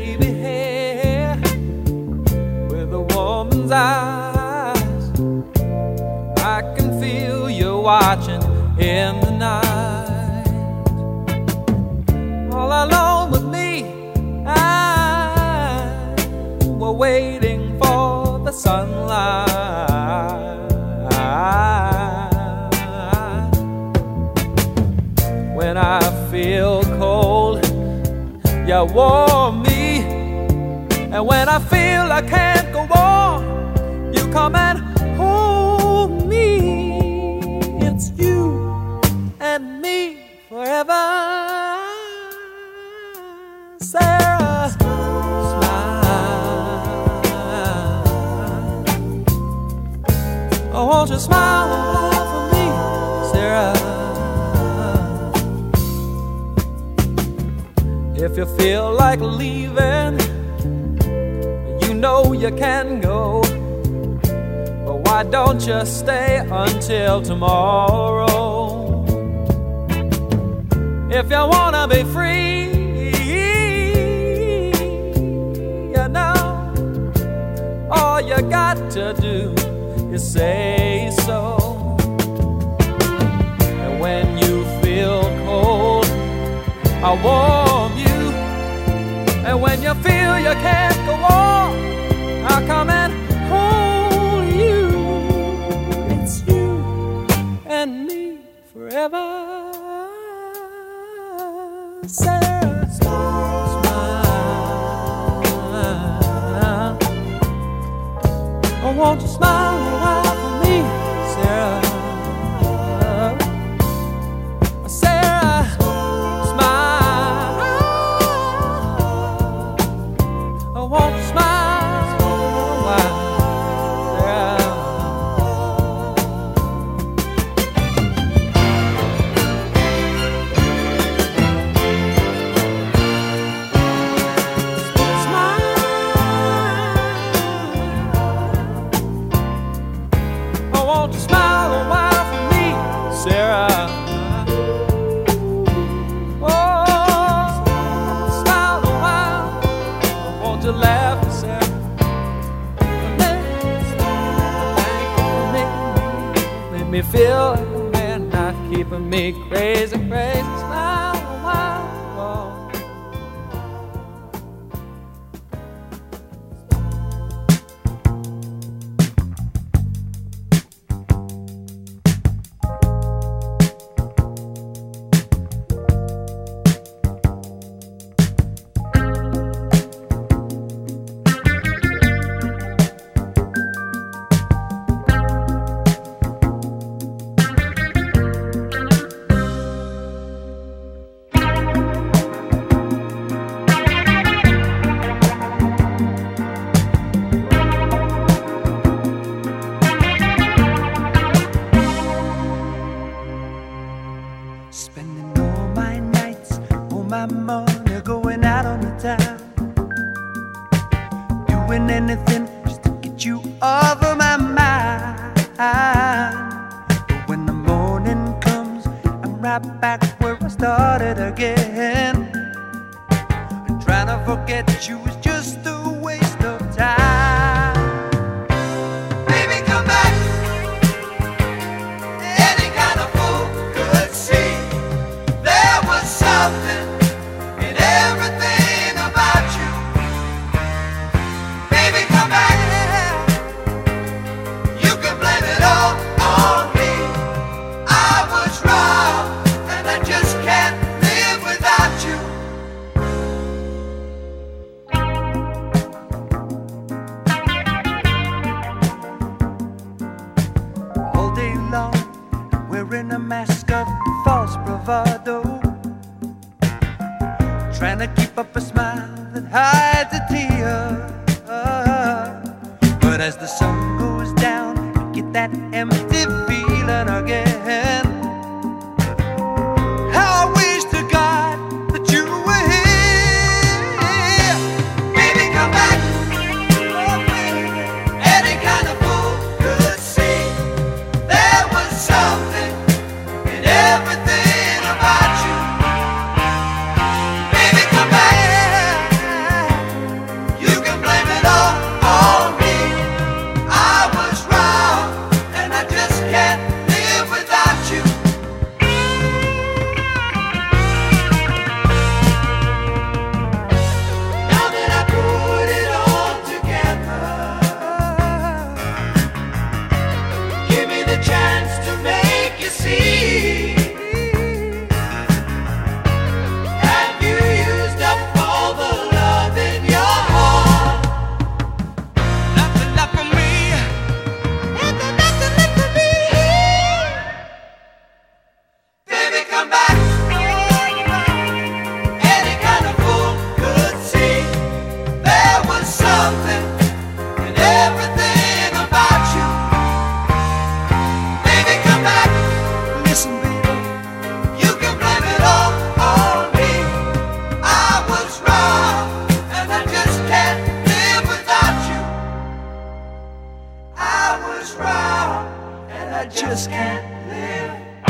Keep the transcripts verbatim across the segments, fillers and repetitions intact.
baby hair with a woman's eyes. I can feel you watching in the night. All alone with me, I were waiting for the sunlight. When I feel cold, you warm me, and when I feel I can't go on, you come and hold me. It's you and me forever, Sarah. Smile, oh, won't you smile for me, Sarah? If you feel like leaving, you know you can go, but why don't you stay until tomorrow? If you wanna be free, you know, all you got to do is say so. And when you feel cold, I'll warm you. And when you feel you can't go on, I'll come and hold you. It's you and me forever, Sarah. Smile, oh, won't you smile a while for me, Sarah? Me feel like a man, not keeping me crazy, crazy. Smile a while. Spending all my nights, all my money going out on the town, doing anything just to get you off of my mind. But when the morning comes, I'm right back where I started again. And trying to forget you is just a waste of time. Baby, come back. Any kind of fool could see there was something in everything about you. Baby, come back. You can blame it all on me. I was wrong, and I just can't live without you. All day long, wearing a mask of false bravado, trying to keep up a smile that hides a tear. But as the sun goes down, I get that empty feeling again. How I wish to God that you were here. Baby, come back. Any kind of fool could see there was something in everything about you. Baby, come back. I just can't live.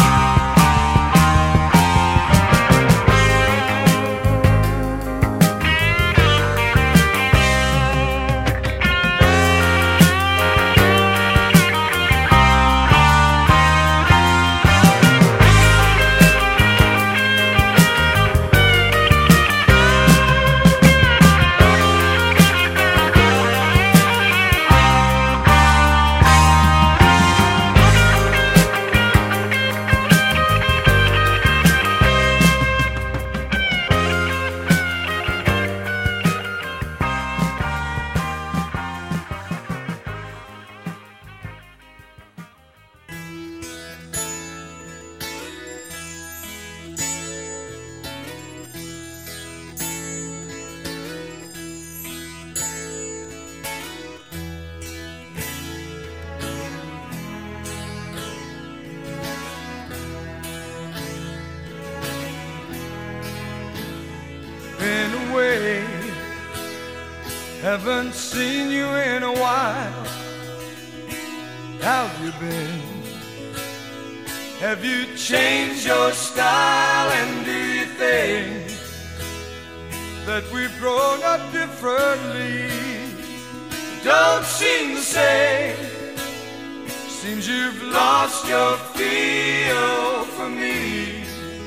Been away, haven't seen you in a while. How've you been? Have you changed your style? And do you think that we've grown up differently? Don't seem the same. Seems you've lost your feel for me.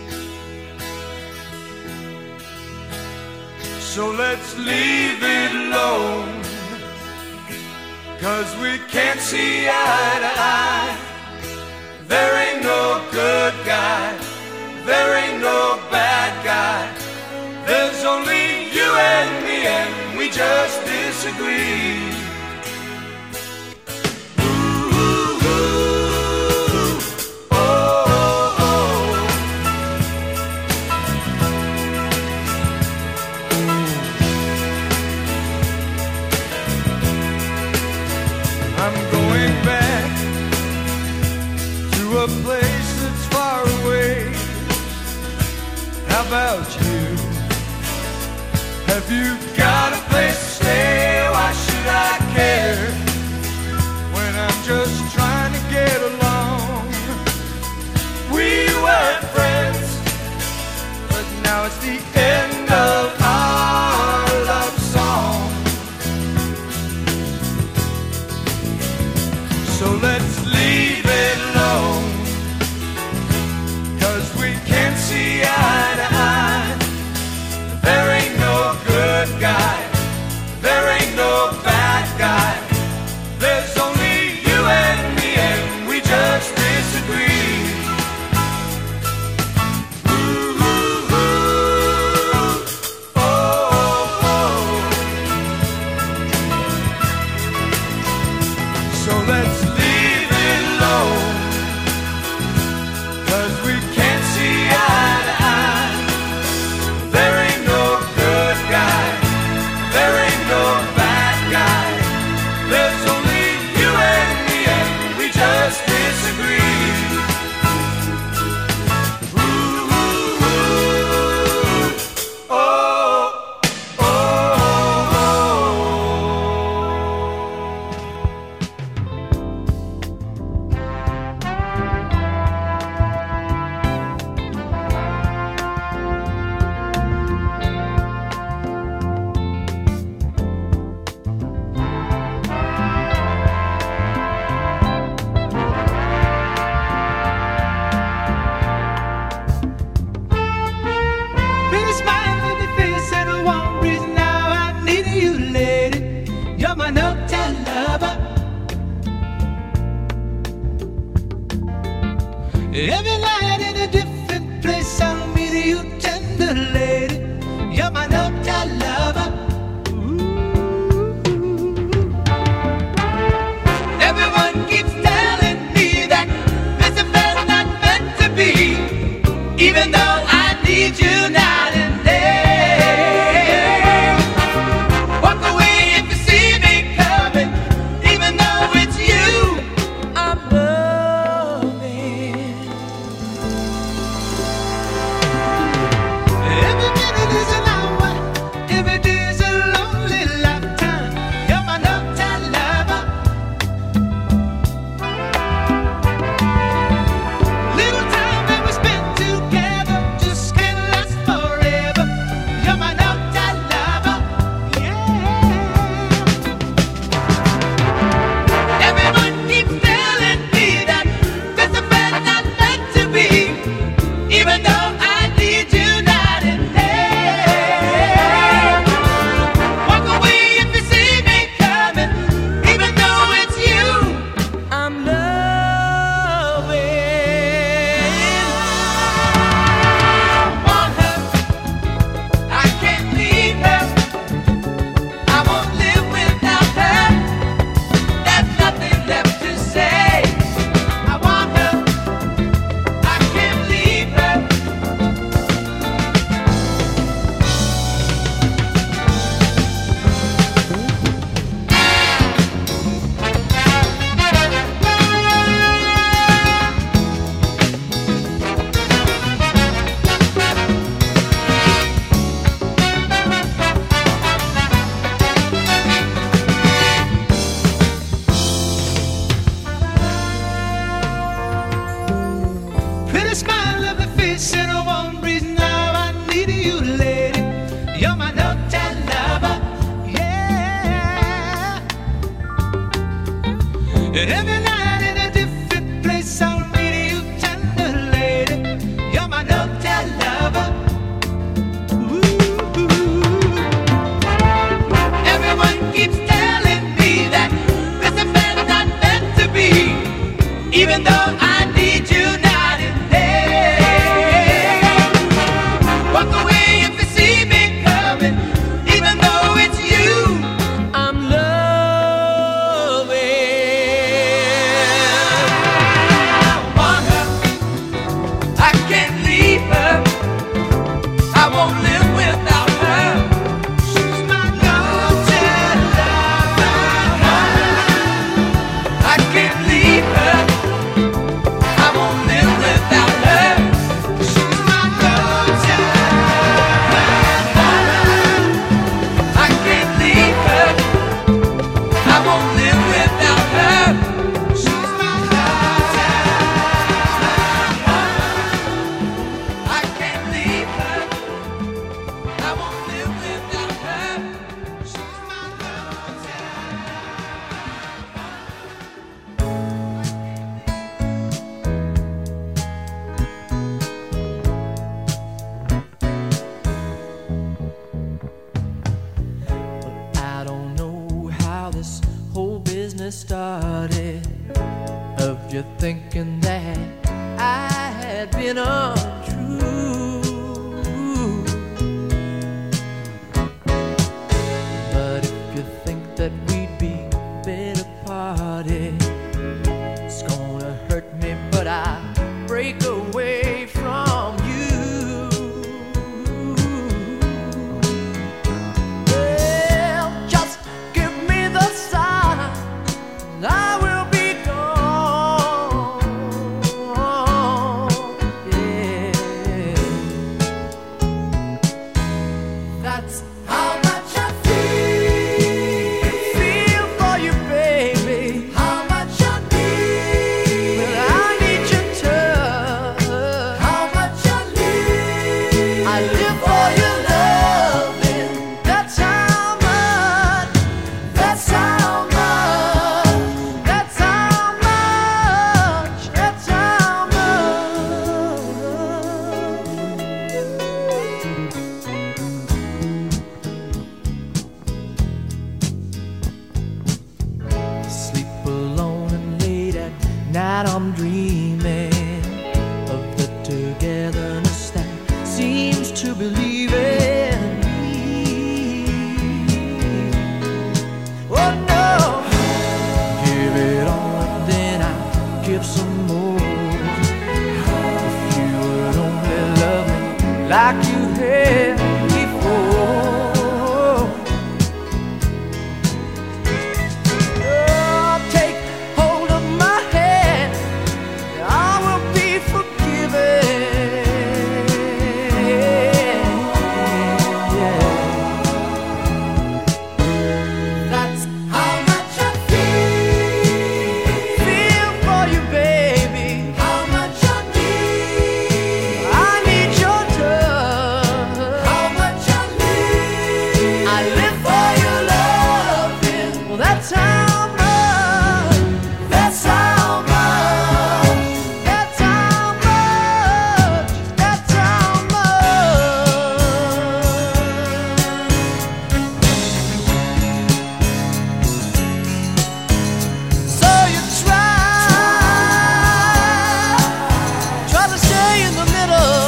So let's leave it alone, 'cause we can't see eye to eye. There ain't no good guy, there ain't no bad guy. There's only you and me, and we just disagree. I'm going back to a place that's far away. How about you? Have you got a place to stay? Why should I care when I'm just trying to get along? We were friends, but now it's the end of our love song. So let's leave it alone, 'cause we can't see eye to eye. There ain't no good guy, there ain't no bad guy. There's only you and me, and we just disagree. Ooh, ooh, ooh. Oh, oh. So let's leave it alone, 'cause we can't see eye to eye. There ain't no good guy, there ain't no bad guy. There's only you and me, and we just disagree. Ooh, ooh, ooh. Oh, oh, oh. Pretty smile on your face and one reason now I need you, lady. You're my no-tell lover. Every night in a different place I'll meet you, tender lady. You're my no-tell lover. Ooh. Everyone keeps telling me that this affair's not meant to be, even though I need you night and day. Walk away if you see me coming, even though it's you I'm loving. Every night in a different place, I'll read you tender lady. You're my dovetail lover. Ooh. Everyone keeps telling me that this affair's not meant to be, even though I need you night and day. Walk away if you see me coming, even though it's you I'm loving. I want her, I can't leave her, I won't live without her. She's my dovetail lover. I can't leave her, I won't live without her. She's my dovetail lover. I can't leave her, I won't live without her. She's my dovetail lover. I can't leave her, I won't live without her. She's my dovetail. I don't know how this whole business started, of you thinking that I had been untrue. But if you think that we'd be better parted, it's gonna hurt me, but I break away from you. Well, just give me the sign, and I will be gone. Yeah, that's how much I feel, feel for you, baby. How much I need, but I need your touch. How much I need, I live for your loving. That's how much, that's how much, that's how much, that's how much. Sleep alone and late at night I'm dreaming of the togetherness that seems to believe in me. Oh no, give it all and then I'll give some more. If you would only love me like you had before. Oh, take hold of my hand, I will be forgiven. Yeah. That's how much I feel, feel for you, baby. How much I need, I need your touch. How much I need, I live for your loving. Well, that's how much, that's how much, that's how much, that's how much. So you try, try to stay in the middle,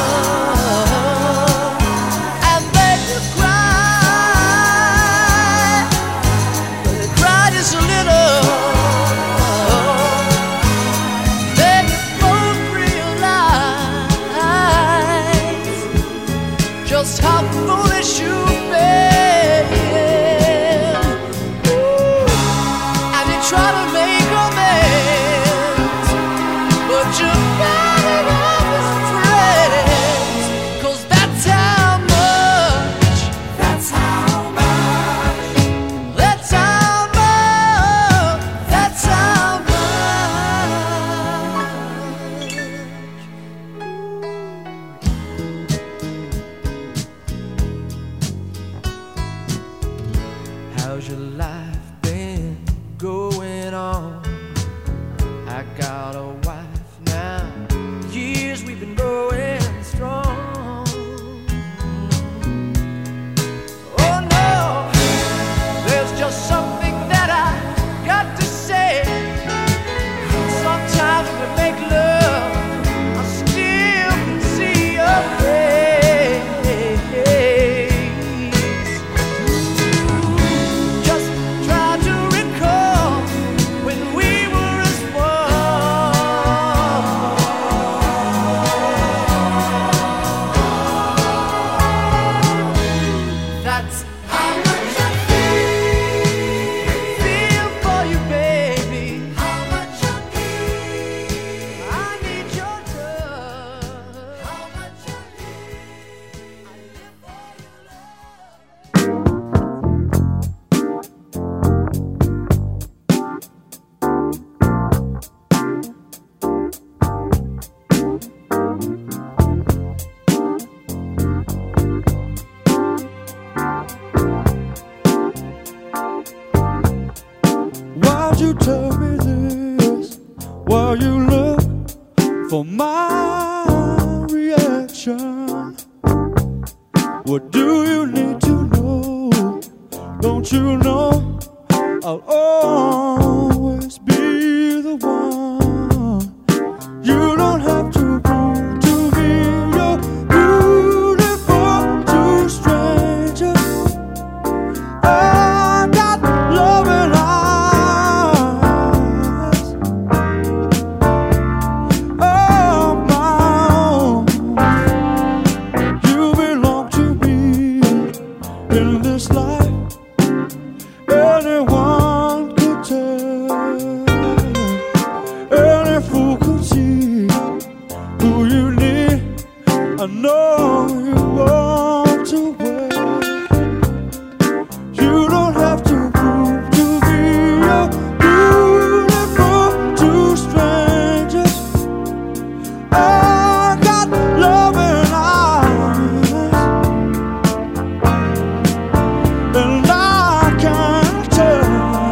and then you cry, but you cry just a little. Then you both realize just how foolish you've been. And you try to make amends, but you're better off as friends. 'Cause that's how much, that's how much, that's how much, that's how much. How's your life been going on? I got a wife now. Years we've been growing strong. Oh no, there's just something that I got to say. Sometimes when we make love, I still can see your face. Just try to recall when we were as one. That's how much I feel, feel for you, baby. How much I need, I need your touch. How much I need, I live for your love. Why'd you tell me this? While you look for my reaction? What do you need to know? Don't you know I'll always be the one? You don't have to prove to me you're beautiful to strangers. I got loving eyes of my own. You belong to me in this life. Anyone could tell, any fool could see who you need. I know you want to wait. You don't have to prove to me you're beautiful to strangers. I got loving eyes, and I can tell.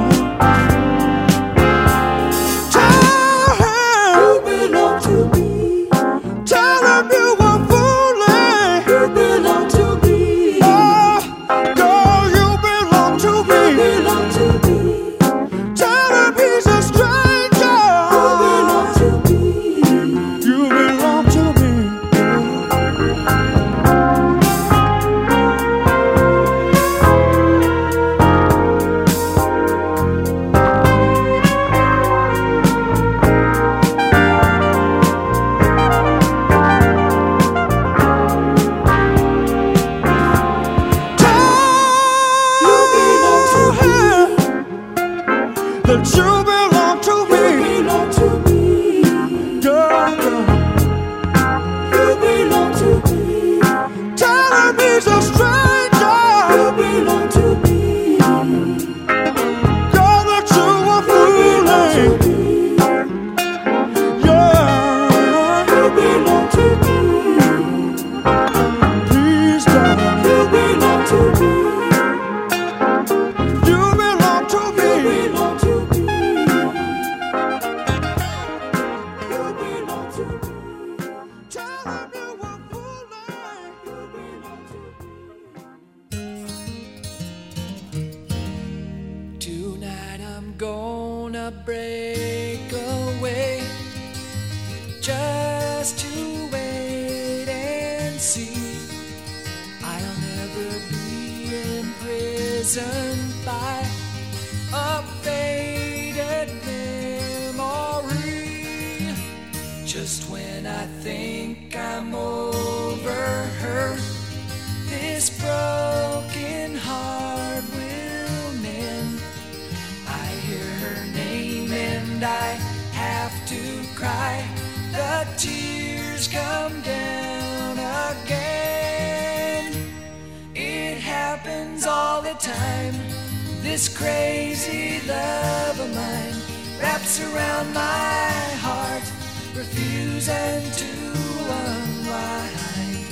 Tell him you belong to me. Tell him you were fooling. You belong to me. Oh, girl, you belong to me. You belong to me. Tell him he's a stranger. You belong to me. You belong to me. That you belong to me. You belong to me. Girl, girl. You belong to me. Tell him he's a stranger. You belong to me. Girl, that you were fooling. Yeah. You belong to me. Please, darling. You belong to me. You belong to me. You belong to me. You belong to me. Tell him you were fooling. You belong to me. Tonight I'm gonna break away just to wait and see. I'll never be imprisoned by a faded memory. Just when I think I'm over her, this broken heart will mend. I hear her name and I have to cry. The tears come down again. It happens all the time. This crazy love of mine wraps around my heart, refusing to unwind.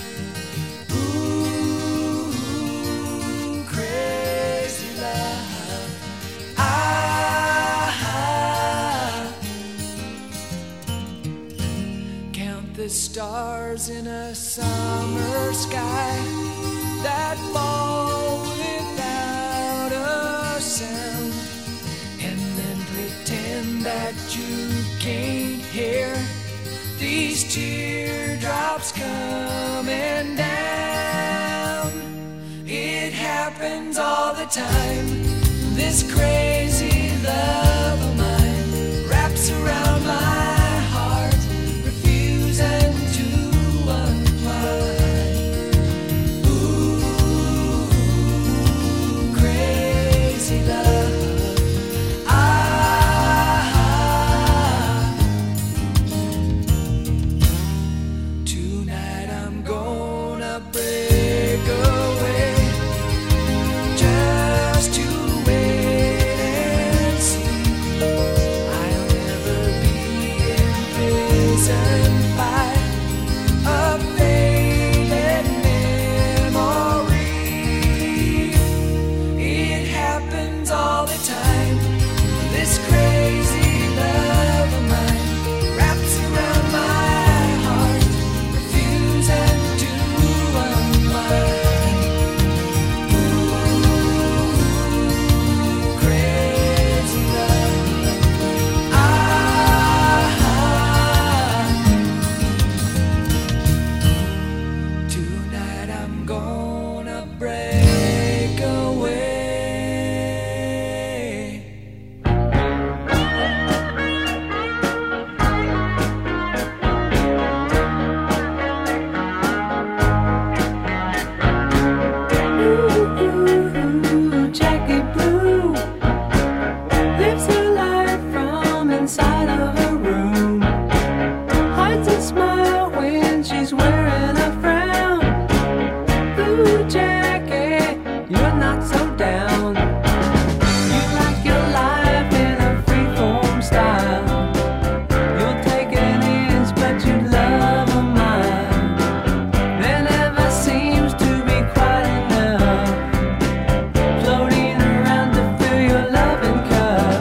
Ooh, crazy love. Ah, stars in a summer sky that fall without a sound, and then pretend that you can't hear these teardrops coming down. It happens all the time. This crazy love of mine wraps around my heart, refusing to unwind. Ooh, crazy love. Ah, tonight I'm gonna break away just to wait and see. I'll never be imprisoned by a faded memory. It happens all the time. This crazy love of mine wraps around my heart, refusing to unwind. Crazy love. Ah, tonight I'm gonna break away. Ooh, Jackie Blue lives her life from inside of a room, hides a smile when she's wearing a frown. Ooh, Jackie, you're not so down. You like your life in a freeform style. You'll take an inch, but you love a mile. There never seems to be quite enough floating around to fill your loving cup.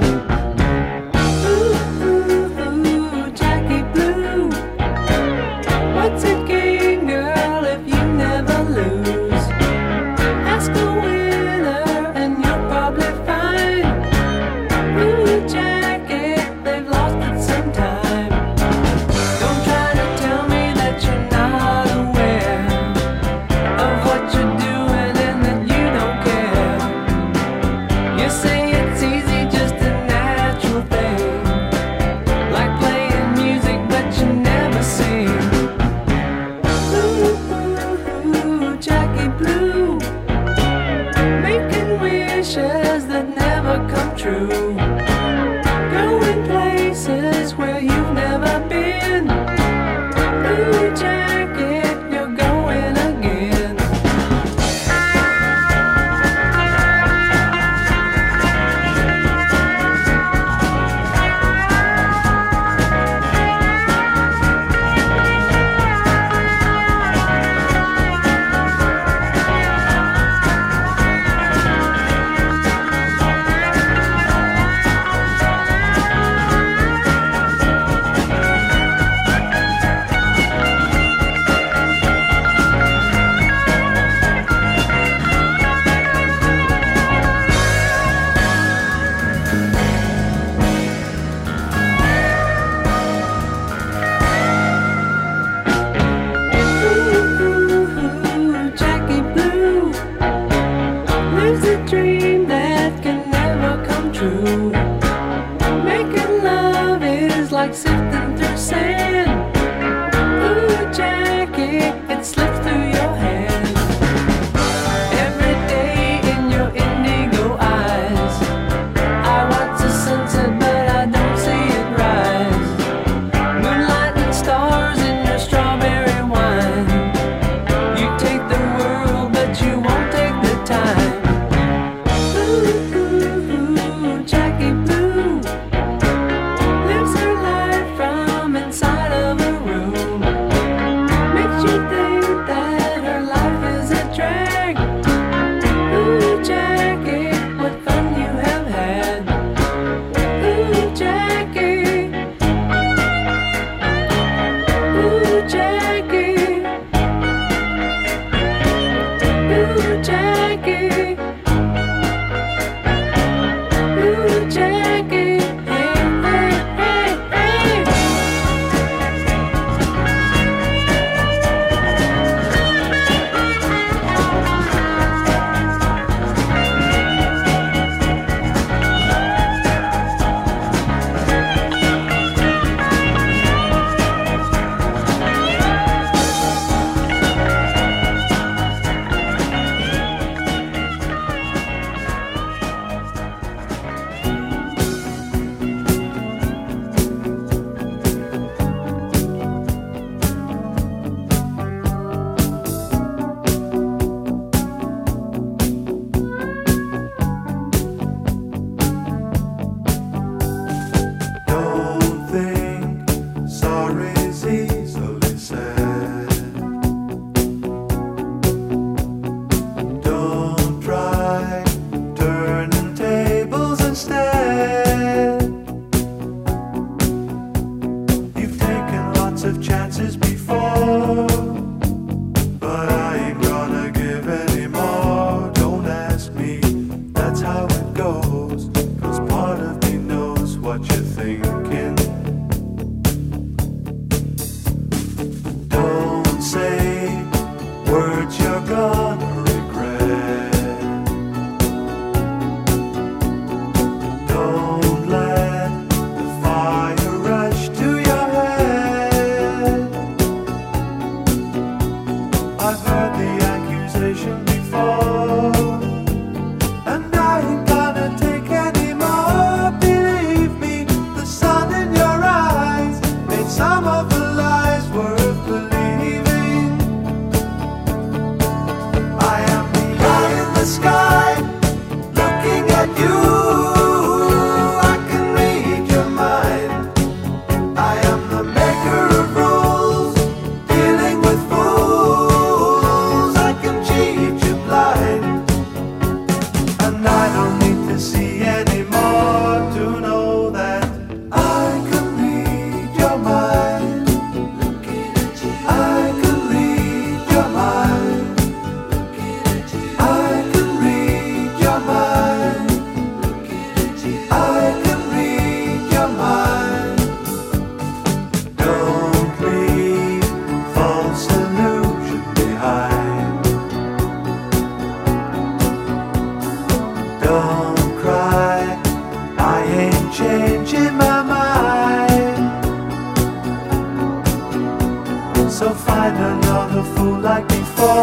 Ooh, ooh, ooh, Jackie Blue, what's a game, girl, if you never lose? Ask a winner and you'll probably find. Ooh, Jackie, they've lost it sometime. Don't try to tell me that you're not aware of what you're doing and that you don't care. You say it's easy, just a natural thing, like playing music but you never sing. Ooh, ooh, ooh, Jackie Blue, making wishes that never come true, going places where you've never been. Ooh, Jackie, you're going again.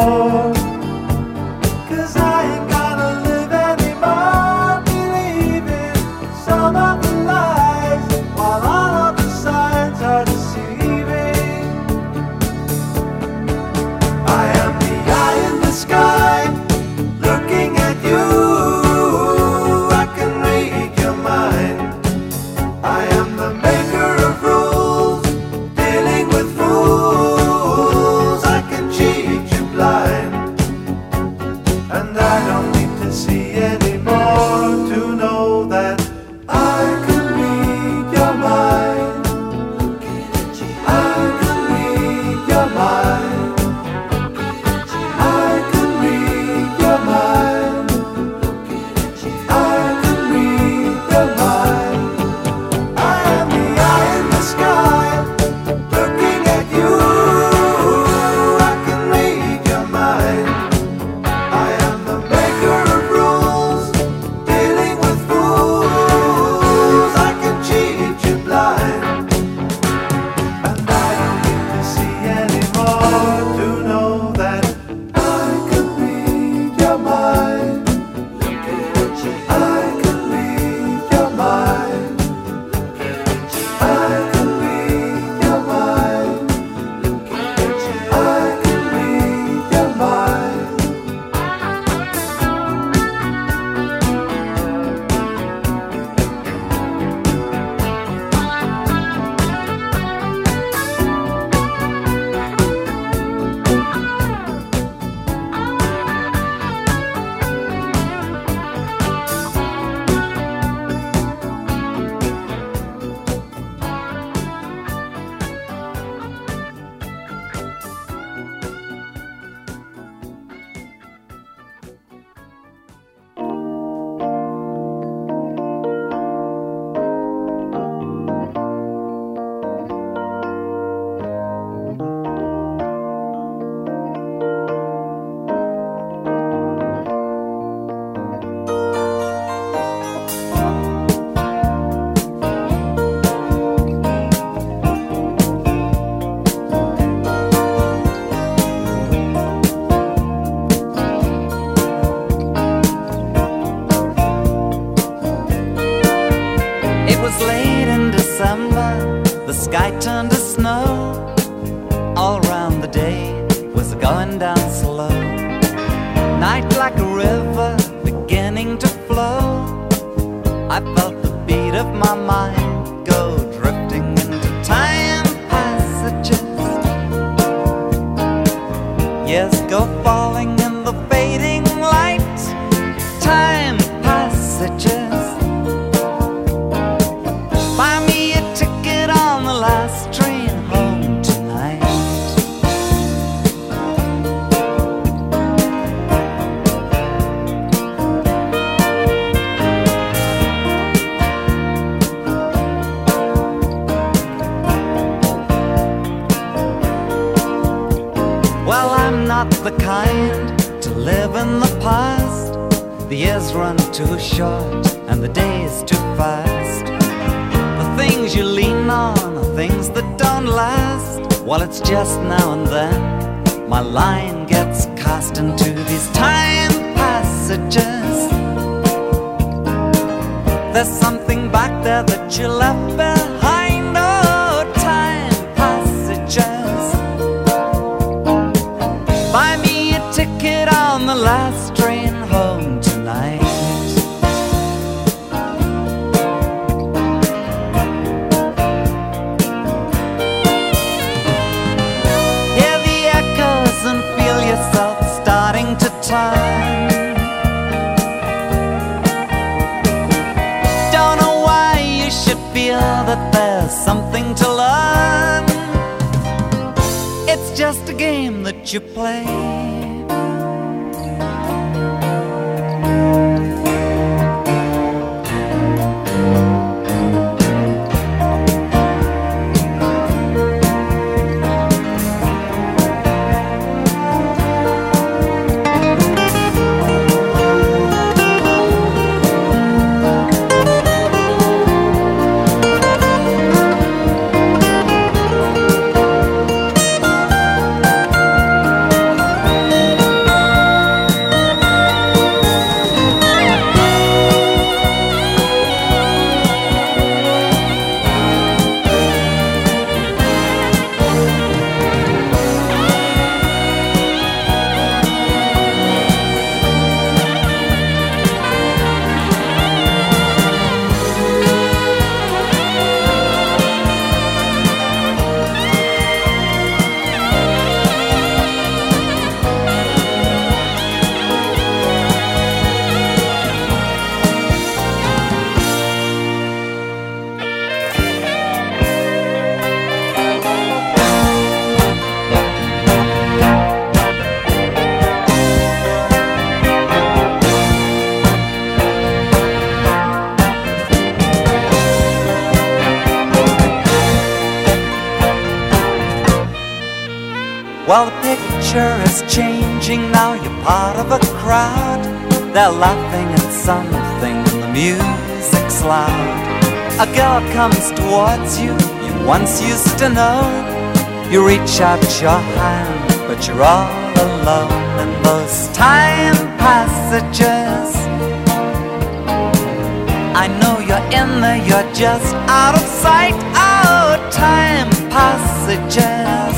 anymore. 'Cause I ain't gonna live anymore believing some of the lies while all of the signs are deceiving. I am the eye in the sky looking at you. I can read your mind. I am the maker of rules, dealing with fools. I can cheat you blind, and I don't need to see anymore to know that I can read your mind. I can read your mind. I can read your mind. I can read your mind. I am the eye in the sky looking at you. I can read your mind. I am the maker of rules, dealing with fools. I can cheat you blind, and I don't need to see anymore to know that I can read your mind. I can read your mind. I can read your mind. I can read your mind. It was late in December, the sky turned to snow. All round the day was going down slow. Night like a river beginning to flow. I felt the beat of my mind go drifting into time passages. Yes, go falling in the fading light. Time passages. Buy me a ticket on the last train home tonight. Well, I'm not the kind to live in the past. The years run too short and the days too fast. The things you lean on are things that don't last. Well, it's just now and then my line gets cast into these time passages. There's something back there that you left behind. Oh, time passages. Buy me a ticket on the last train home tonight. Hear the echoes and feel yourself starting to turn. Don't know why you should feel that there's something to learn. It's just a game that you play. While the picture is changing, now you're part of a crowd. They're laughing at something and the music's loud. A girl comes towards you, you once used to know. You reach out your hand, but you're all alone in those time passages. I know you're in there, you're just out of sight. Oh, time passages.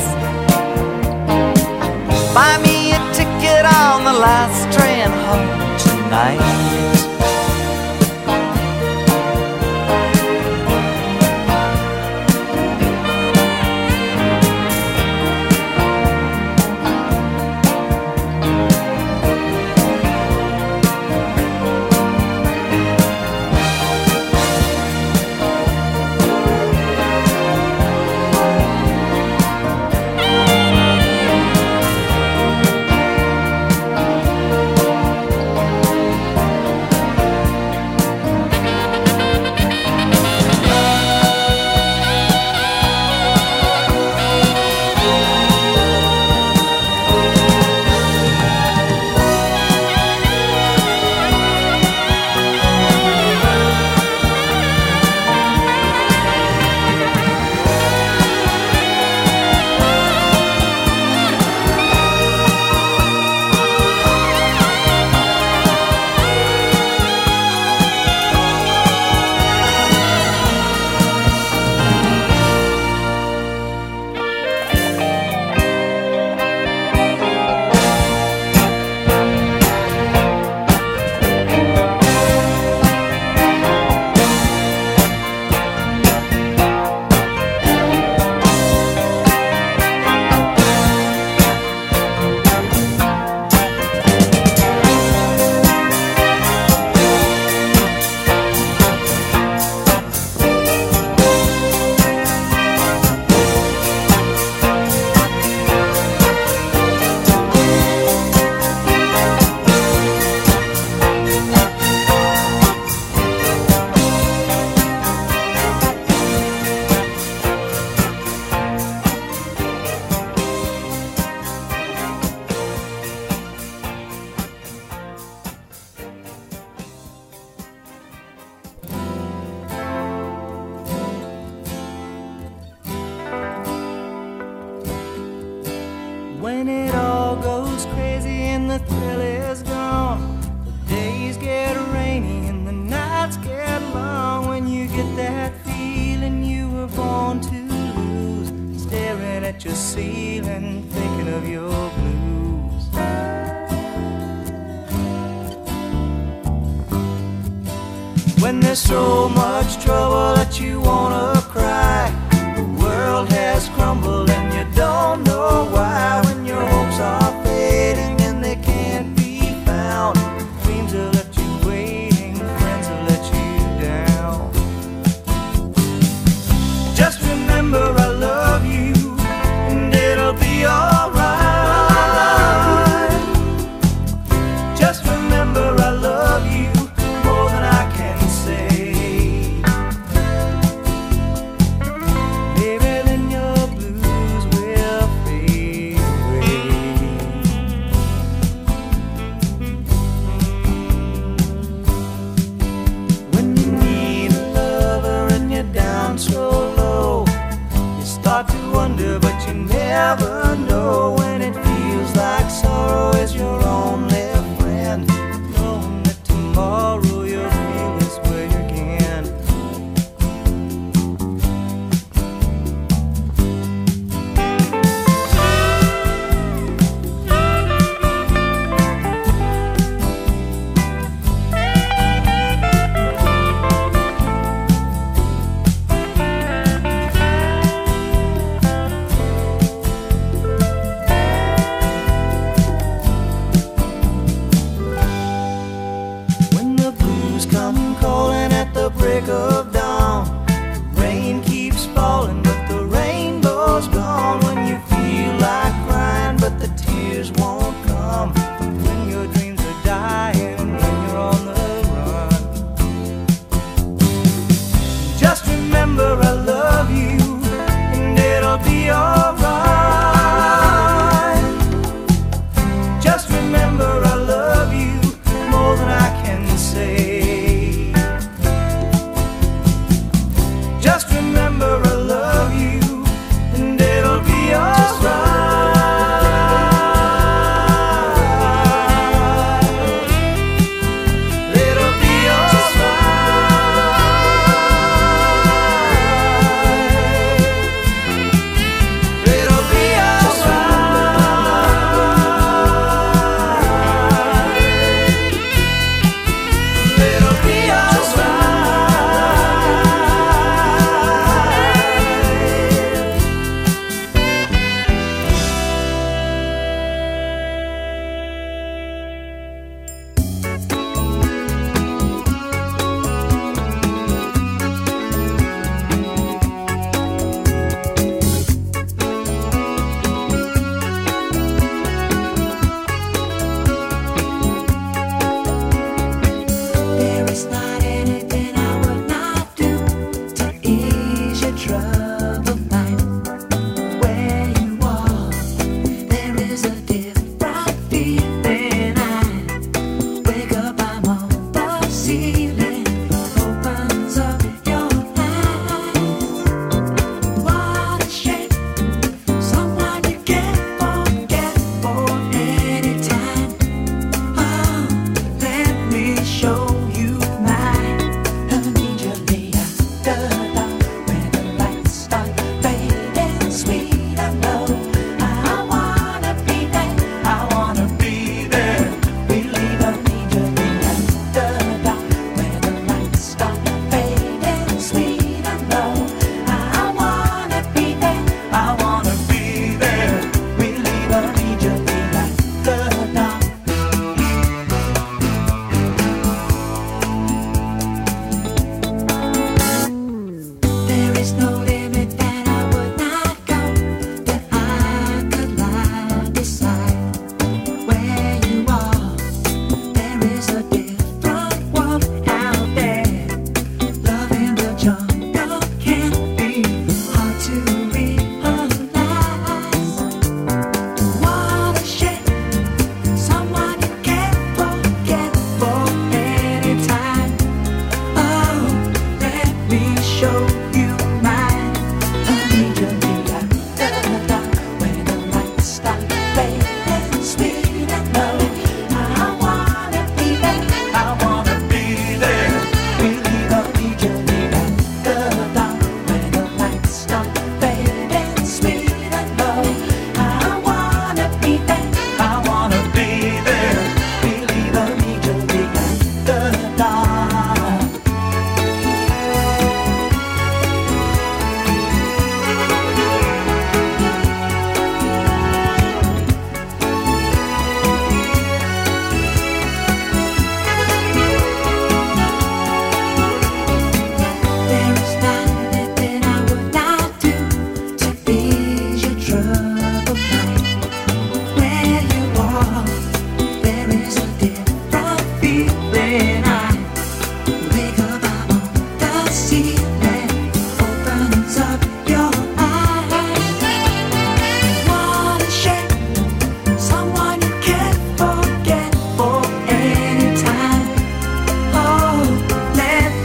Buy me a ticket on the last train home tonight. When it all goes crazy and the thrill is gone, the days get rainy and the nights get long. When you get that feeling you were born to lose, staring at your ceiling, thinking of your blues. When there's so much trouble that you wanna cry, the world has crumbled and you don't know why. When your hopes are fading and they can't be found, dreams have left you waiting, friends have let you down. Just remember I love you and it'll be alright. Just remember I love you more than I can say. Maybe then your blues will fade away. When you need a lover and you're down so low, you start to wonder but you never know. When it feels like sorrow is your only friend, knowing that tomorrow you'll feel this way again. When the blues come calling at the break of dawn, the rain keeps falling but the rainbow's gone. When you feel like crying but the tears won't come, when your dreams are dying, when you're on the run, just remember I love you and it'll be alright.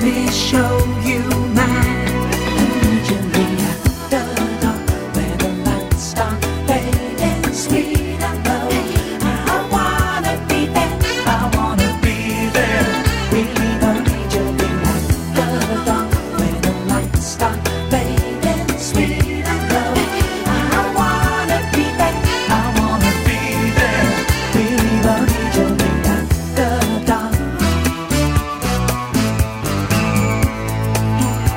me show you mine. Usually after dark, where the lights start fading, sweet and low. I wanna be there, I wanna be there. Really don't need you after dark, where the lights start fading, sweet and low. I wanna be there, I wanna be there. Really don't need you after dark.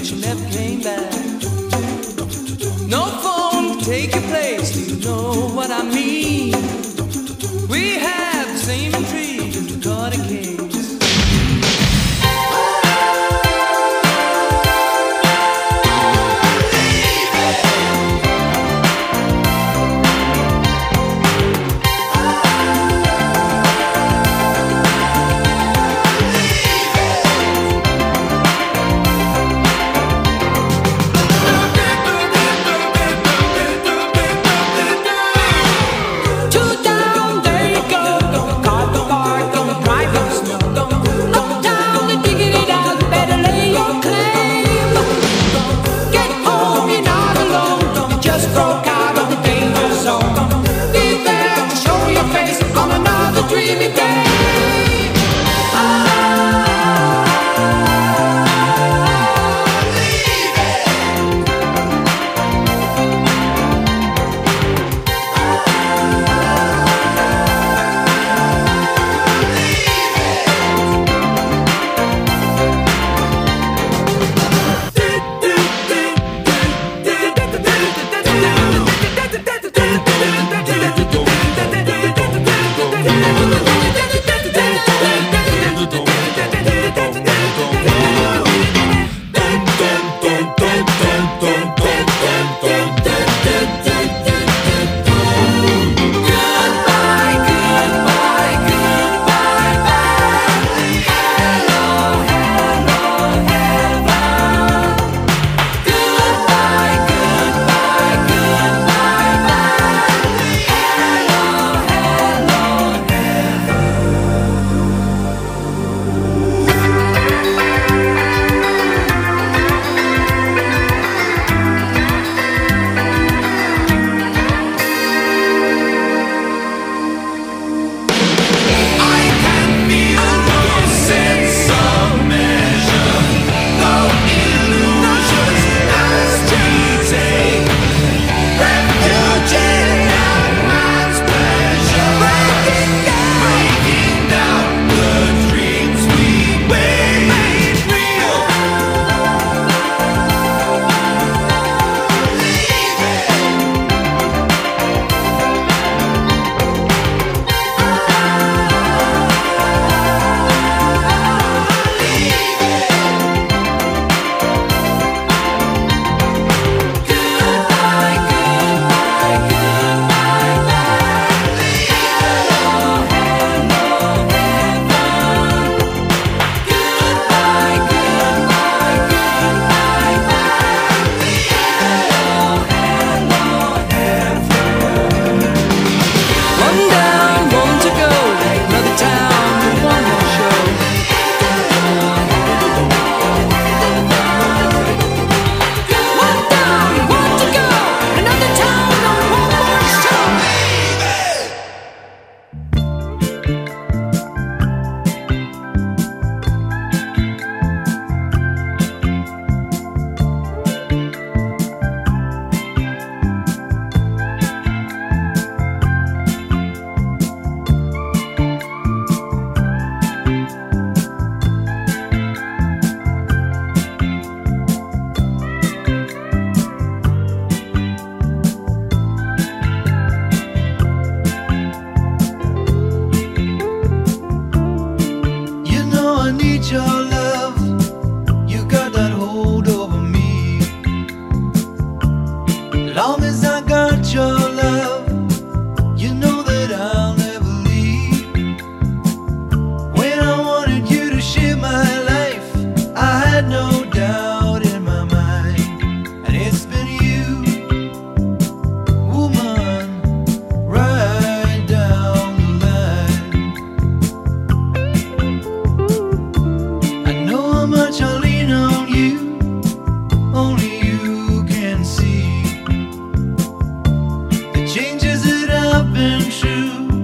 she never came back. No phone to take your place, do you know what I mean? We have the same intrigue as the Carter case.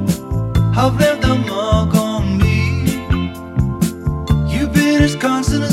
I've left a mark on me. You've been as constant as